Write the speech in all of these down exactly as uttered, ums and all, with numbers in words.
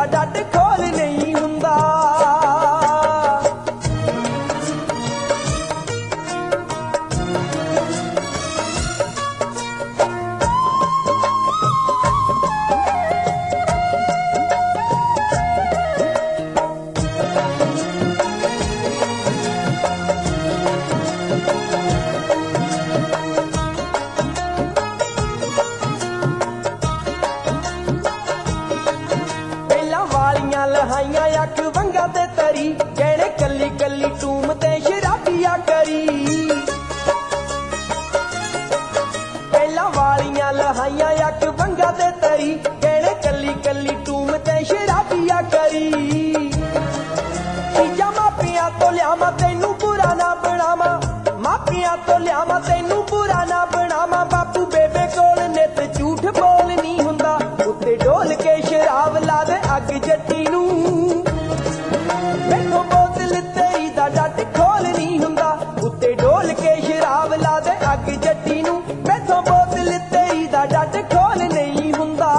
डट खोल नहीं हुंदा। लहाइया अख वंगा ते तरी कहने कली कली टूम ते शराबिया करी। पहला वालियां लहाइया अख वंगा ते तरी कहने कली कली टूम ते शराबिया करी। चीजा मापिया तो लियावा तेनू बुरा ना बनावा, मापिया तो लियावा तेनू बुरा ना बनावा। बापू बेबे कोल नित झूठ बोल नहीं हुंदा, उत्ते डोल के शराब ला दे अग जट्टी नू। मैथों बोतल तेरी दा डट खोल नहीं हुंदा, उत्ते डोल के शराब ला दे अग जट्टी नू। मैथों बोतल तेरी दा डट खोल नहीं हुंदा।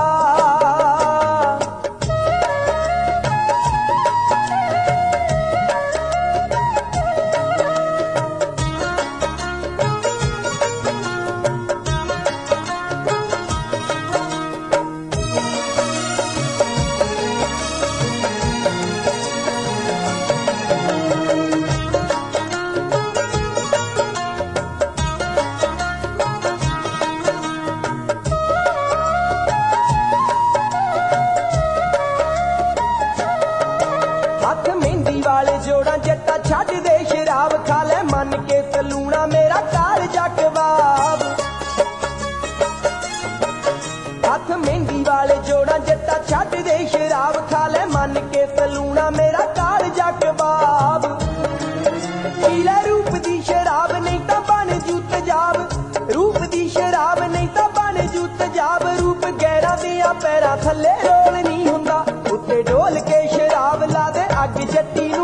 हथ मेहंदी वाले जोड़ा जट्टा छड्ड दे शराब, खा ले मन के सलूना मेरा कार जा कबाब। हथ मेहंदी वाले जोड़ा जट्टा छड्ड दे शराब, खा ले मन के सलूना मेरा कार जा कबाब। पीला रूप दी शराब नहीं ता बन जू तेजाब, रूप दी शराब नहीं ता बन जू तेजाब। रूप गैरा दिया पैरा थले रोल नहीं हुंदा, उत्ते डोल के शराब ला दे अग जट्टी नू।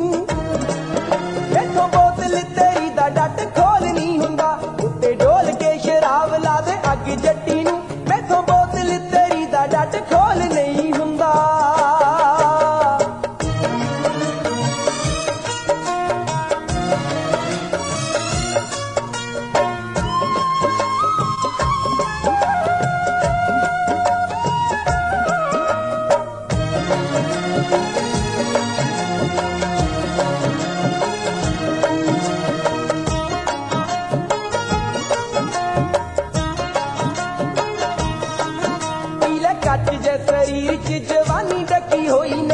मैथों बोतल तेरी दा डट खोल नहीं हुंदा, उत्ते डोल के शराब ला दे अग जट्टी नू। मैथों बोतल तेरी दा डट खोल नहीं हुंदा। कट जे शरीर च जवानी डकी होई